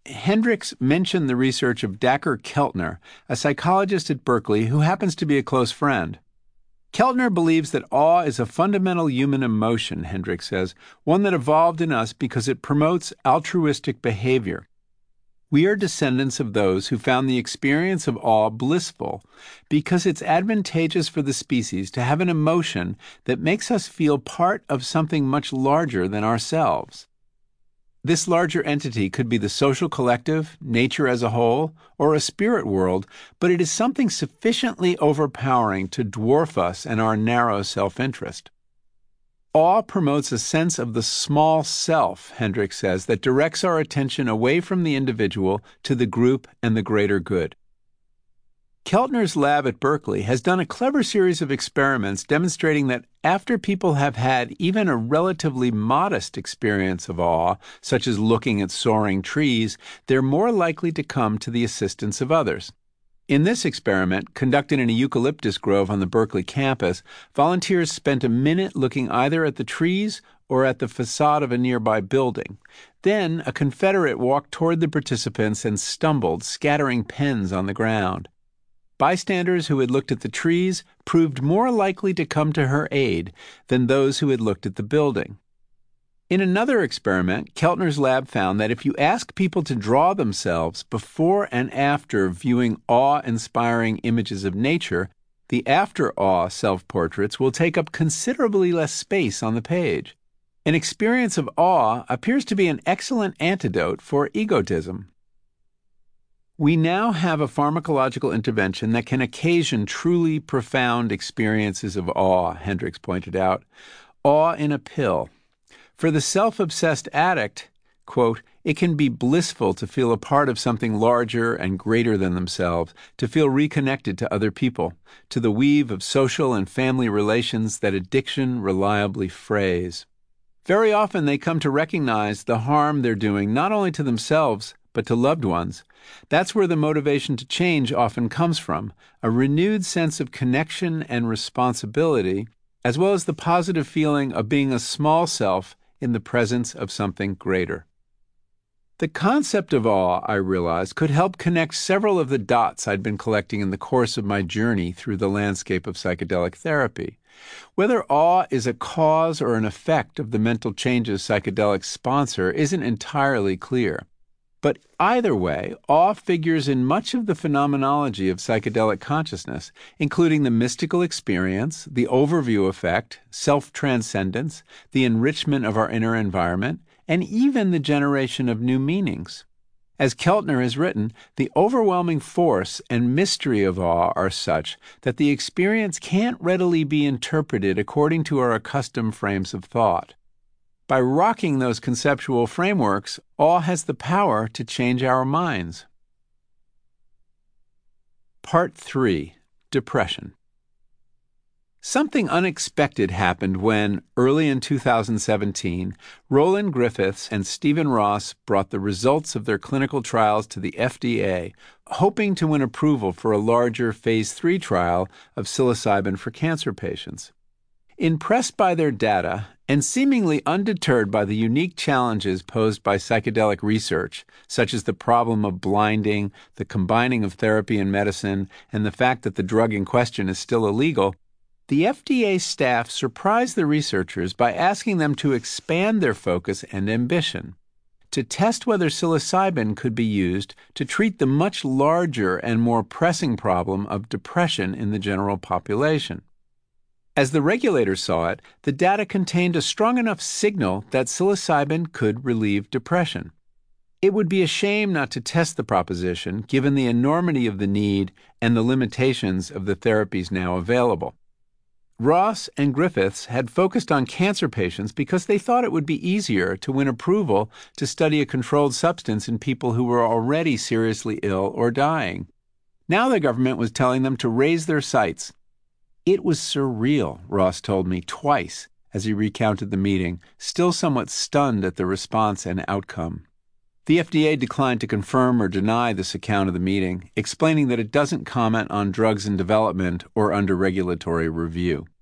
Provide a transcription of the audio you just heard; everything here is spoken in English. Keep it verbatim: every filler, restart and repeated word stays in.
Hendricks mentioned the research of Dacher Keltner, a psychologist at Berkeley who happens to be a close friend. Keltner believes that awe is a fundamental human emotion, Hendricks says, one that evolved in us because it promotes altruistic behavior. We are descendants of those who found the experience of awe blissful because it's advantageous for the species to have an emotion that makes us feel part of something much larger than ourselves. This larger entity could be the social collective, nature as a whole, or a spirit world, but it is something sufficiently overpowering to dwarf us and our narrow self-interest. Awe promotes a sense of the small self, Hendricks says, that directs our attention away from the individual to the group and the greater good. Keltner's lab at Berkeley has done a clever series of experiments demonstrating that after people have had even a relatively modest experience of awe, such as looking at soaring trees, they're more likely to come to the assistance of others. In this experiment, conducted in a eucalyptus grove on the Berkeley campus, volunteers spent a minute looking either at the trees or at the facade of a nearby building. Then, a Confederate walked toward the participants and stumbled, scattering pens on the ground. Bystanders who had looked at the trees proved more likely to come to her aid than those who had looked at the building. In another experiment, Keltner's lab found that if you ask people to draw themselves before and after viewing awe-inspiring images of nature, the after-awe self-portraits will take up considerably less space on the page. An experience of awe appears to be an excellent antidote for egotism. We now have a pharmacological intervention that can occasion truly profound experiences of awe, Hendricks pointed out. Awe in a pill. For the self-obsessed addict, quote, it can be blissful to feel a part of something larger and greater than themselves, to feel reconnected to other people, to the weave of social and family relations that addiction reliably frays. Very often they come to recognize the harm they're doing not only to themselves, but to loved ones. That's where the motivation to change often comes from, a renewed sense of connection and responsibility, as well as the positive feeling of being a small self in the presence of something greater. The concept of awe, I realized, could help connect several of the dots I'd been collecting in the course of my journey through the landscape of psychedelic therapy. Whether awe is a cause or an effect of the mental changes psychedelics sponsor isn't entirely clear. But either way, awe figures in much of the phenomenology of psychedelic consciousness, including the mystical experience, the overview effect, self-transcendence, the enrichment of our inner environment, and even the generation of new meanings. As Keltner has written, the overwhelming force and mystery of awe are such that the experience can't readily be interpreted according to our accustomed frames of thought. By rocking those conceptual frameworks, awe has the power to change our minds. Part three. Depression. Something unexpected happened when, early in two thousand seventeen, Roland Griffiths and Stephen Ross brought the results of their clinical trials to the F D A, hoping to win approval for a larger Phase three trial of psilocybin for cancer patients. Impressed by their data, and seemingly undeterred by the unique challenges posed by psychedelic research, such as the problem of blinding, the combining of therapy and medicine, and the fact that the drug in question is still illegal, the F D A staff surprised the researchers by asking them to expand their focus and ambition, to test whether psilocybin could be used to treat the much larger and more pressing problem of depression in the general population. As the regulators saw it, the data contained a strong enough signal that psilocybin could relieve depression. It would be a shame not to test the proposition, given the enormity of the need and the limitations of the therapies now available. Ross and Griffiths had focused on cancer patients because they thought it would be easier to win approval to study a controlled substance in people who were already seriously ill or dying. Now the government was telling them to raise their sights. It was surreal, Ross told me twice as he recounted the meeting, still somewhat stunned at the response and outcome. The F D A declined to confirm or deny this account of the meeting, explaining that it doesn't comment on drugs in development or under regulatory review.